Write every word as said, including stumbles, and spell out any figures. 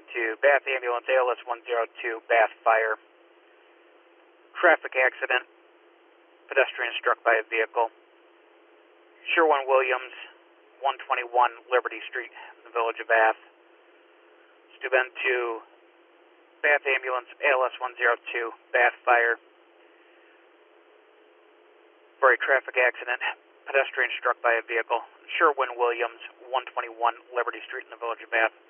to Bath Ambulance, A L S one oh two, Bath Fire. Traffic accident. Pedestrian struck by a vehicle. Sherwin-Williams, one twenty-one Liberty Street, in the village of Bath. Steuben to Bath Ambulance, A L S one oh two, Bath Fire. For a traffic accident. Pedestrian struck by a vehicle. Sherwin-Williams, one twenty-one Liberty Street, in the village of Bath.